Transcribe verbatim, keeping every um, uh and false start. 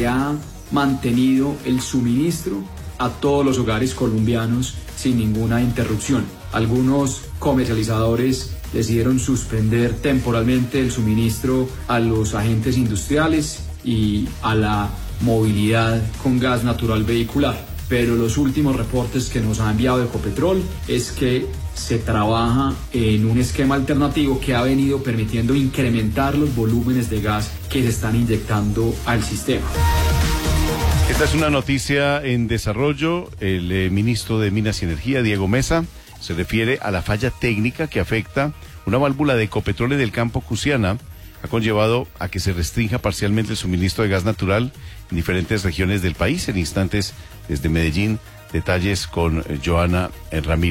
se ha mantenido el suministro a todos los hogares colombianos sin ninguna interrupción. Algunos comercializadores decidieron suspender temporalmente el suministro a los agentes industriales y a la movilidad con gas natural vehicular. Pero los últimos reportes que nos ha enviado Ecopetrol es que se trabaja en un esquema alternativo que ha venido permitiendo incrementar los volúmenes de gas que se están inyectando al sistema. Esta es una noticia en desarrollo. El eh, ministro de Minas y Energía, Diego Mesa, se refiere a la falla técnica que afecta una válvula de Ecopetrol en el campo Cusiana. Ha conllevado a que se restrinja parcialmente el suministro de gas natural en diferentes regiones del país. En instantes, desde Medellín, detalles con eh, Joana Ramírez.